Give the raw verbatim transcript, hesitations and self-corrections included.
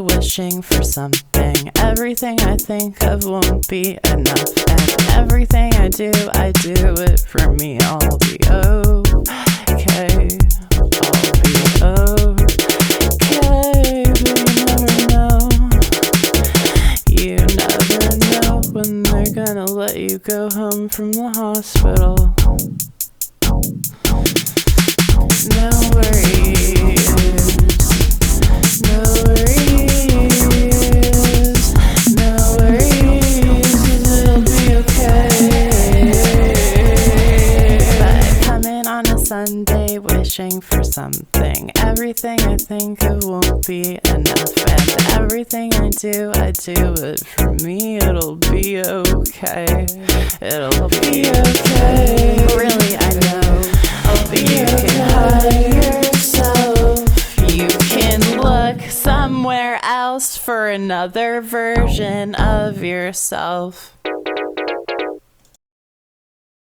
wishing for something. Everything I think of won't be enough, and everything I do, I do it for me. I'll be okay, I'll be okay, but you never know. You never know when they're gonna let you go home from the hospital. No worries, no worries, no worries, it'll be okay. But coming on a Sunday, wishing for something. Everything I think of won't be enough, and everything I do, I do it for me. It'll be okay, it'll be okay. Really, I know. But you can hide yourself. You can look somewhere else for another version of yourself.